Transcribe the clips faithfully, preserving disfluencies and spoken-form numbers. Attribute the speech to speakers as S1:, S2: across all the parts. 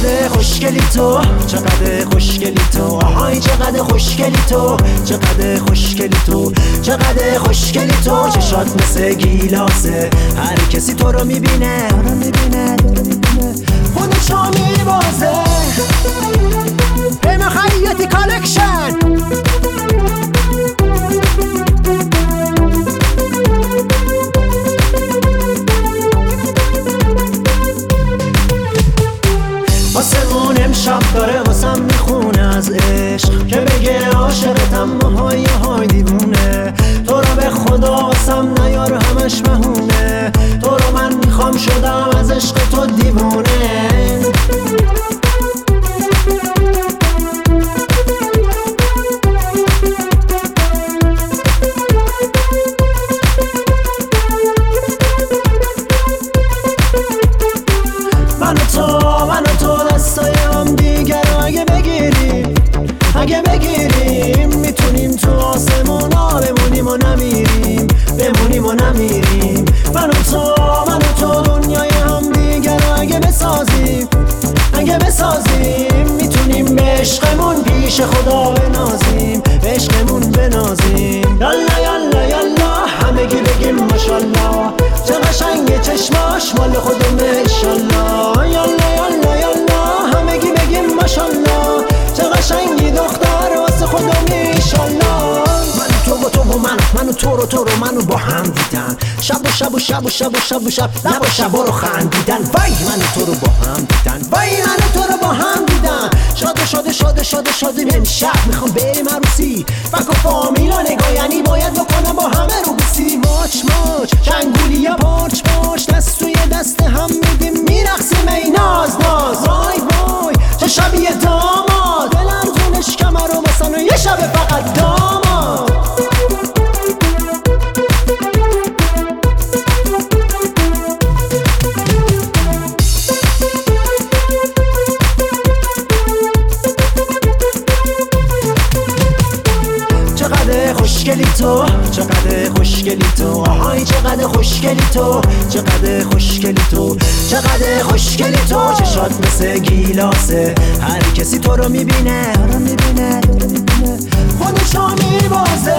S1: چقدر خوشگلی تو، چقدر خوشگلی تو، آهای چقدر خوشگلی تو، چقدر خوشگلی تو، چقدر خوشگلی تو. چشات مثل گیلاسه، هر کسی تو رو میبینه، تو رو میبینه، تو رو میبینه، خودشو میبازه. پیمان خیاطی کالکشن. واسمون امشب داره واسم میخونه از عشق، که بگه عاشقتم های های دیوونه. تو رو به خدا واسم نیار همش مهونه، تو رو من میخوام شدم از عشق تو دیوونه. من و تو من و تو دستای هم دیگر رو اگه بگیریم، اگه بگیریم میتونیم تو آسمونا بمونیم و نمیریم، بمونیم و نمیریم. من و تو من و تو دنیای هم دیگر رو اگه بسازیم، اگه بسازیم میتونیم به عشقمون پیش خدا بنازیم، به عشقمون بنازیم. یالا یالا یالا همگی بگیم ماشالله، چه قشنگه چشماش مال خودمه انشالله. یالا یالا یالا همگی بگیم ماشالله، چه قشنگی دختر واسه خودمه انشالله. من تو و تو و من، من و تو رو تو رو منو با هم دیدن، شب و شب و شب و شب و شب و شب لب و شبا رو خندیدن. وای من و تو رو با هم دیدن، وای من و تو رو با هم دیدن. شاده شاده شاده شاده شاده امشب میخوام بریم عروسی، فک و فامیلا نگاه یعنی باید بکنم با همه رو بسی. ماچ ماچ چنگولی یا پارچ پارچ، دست توی دست هم میدیم میرقصیم ای ناز ناز. وای وای چه شبیه داماد، دلم جونش کمر رو بسن و یه شب فقط داماد. چقدر خوشگلی تو، چقدر خوشگلی تو، آهای چقدر خوشگلی تو، چقدر خوشگلی تو، چقدر خوشگلی تو. چشات مثل گیلاسه، هر کسی تو رو میبینه، تو رو میبینه، تو رو میبینه، خودشو میبازه.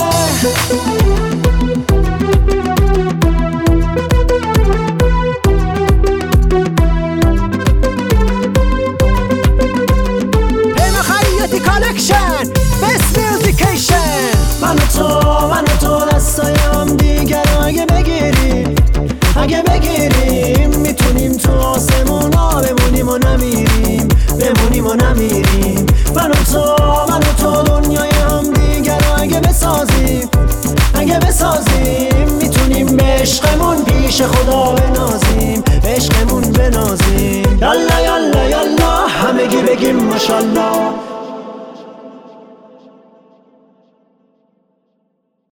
S1: پیمان خیاطی کالکشن، بست میوزیکیشن. من و تو من و تو دستای هم دیگر رو اگه بگیریم، اگه بگیریم میتونیم تو آسمونا بمونیم و نمیریم، بمونیم و نمیریم. من و تو من و تو دنیای هم دیگر رو اگه بسازیم، اگه بسازیم میتونیم به عشقمون پیش خدا بنازیم، به عشقمون بنازیم. یالا یالا یالا همگی بگیم ماشالله.